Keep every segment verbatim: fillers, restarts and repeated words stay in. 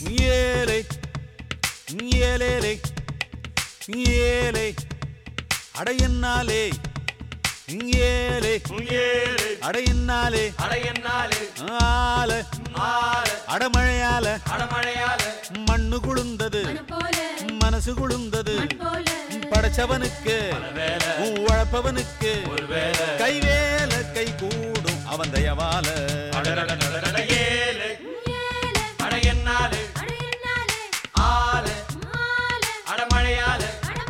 ஏலே ஏலேலே ஏலே அடையன்னாலே ஏலே ஏலே அடையன்னாலே அடையன்னாலே ஆல ஆல அடமழையால அடமழையால மண்ணு குளுந்தது மனசு குளுந்தது படைச்சவனுக்கு உழைப்பவனுக்கு கைவேல கை கூடும் அவன் தயவால ஏலே அடையன்னாலே ஆல அடமழையால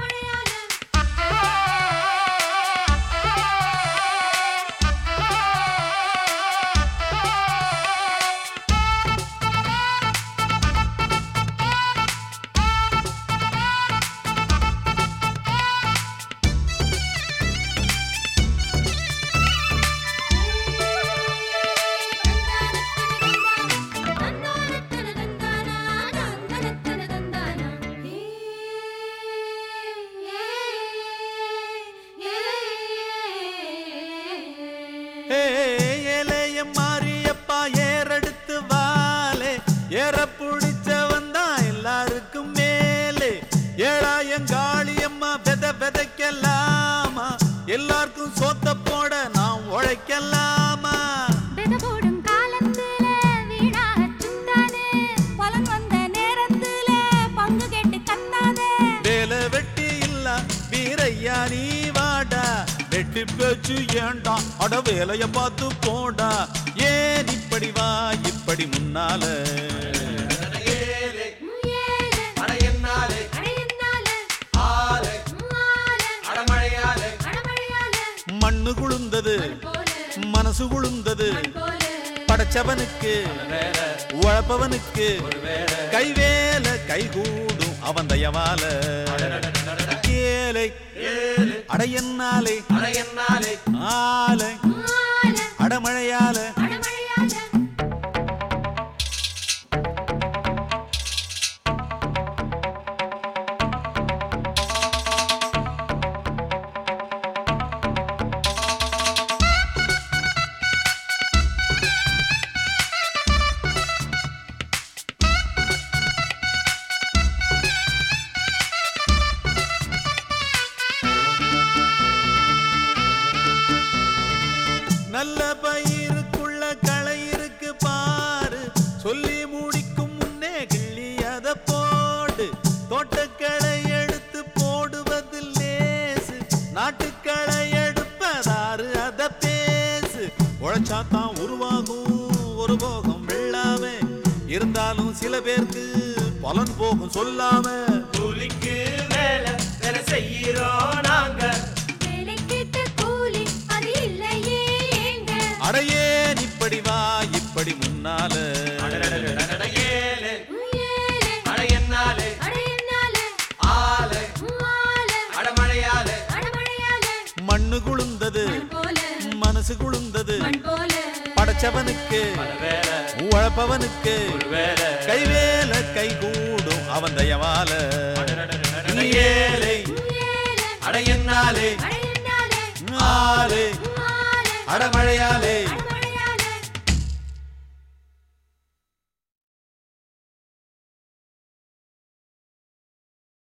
ஏலைய மாரியப்பா ஏறெடுத்து வாலே ஏற புடிச்சவன் தான் எல்லாருக்கும் மேலே ஏழாயங்காளியம்மா வெத வெதைக்கலாமா எல்லாருக்கும் சோத்த போட நாம் உழைக்கலாமா போடும் காலத்துல வீணாக சுத்தாதே பலன் வந்த நேரத்துல பங்கு கேட்டு கத்தாதே வேலை வெட்டி இல்ல வீரையா நீ வாடா வெட்டி பேச்சு ஏண்டா அட வேலைய பார்த்து போடா ஏன் இப்படி வா இப்படி முன்னால ஏலே அடையன்னாலே ஆல அடமழையால மண்ணு குளுந்தது மனசு குளுந்தது படைச்சவனுக்கு உழைப்பவனுக்கு கைவேல கை கூடும் அவன் தயவால ஏலை அடையன்னாலே அடையன்னாலே ஆலை அடமழையால நல்ல பயிருக்குள்ள களை இருக்கு பாரு சொல்லி முடிக்கும் முன்னே கிள்ளி அத போடு தோட்டக்களை எடுத்து போடுவது லேசு நாட்டுக்களை எடுப்பதாரு அத பேசு உழைச்சாத்தான் உருவாகும் ஒரு போகம் வெள்ளாம இருந்தாலும் சில பேருக்கு பலன் போகும் சொல்லாம கூலிக்கு வேலை வேலை செய்கிறோம் நாங்க அடையேன் இப்படி வா இப்படி முன்னால ஏலே அடையன்னாலே ஆல அடமழையால மண்ணு குளுந்தது மனசு குளுந்தது படைச்சவனுக்கு உழைப்பவனுக்கு கைவேல கை கூடும் அவன் தயவால ஏலை அடையன்னாலே ஆலே அடமழையாலே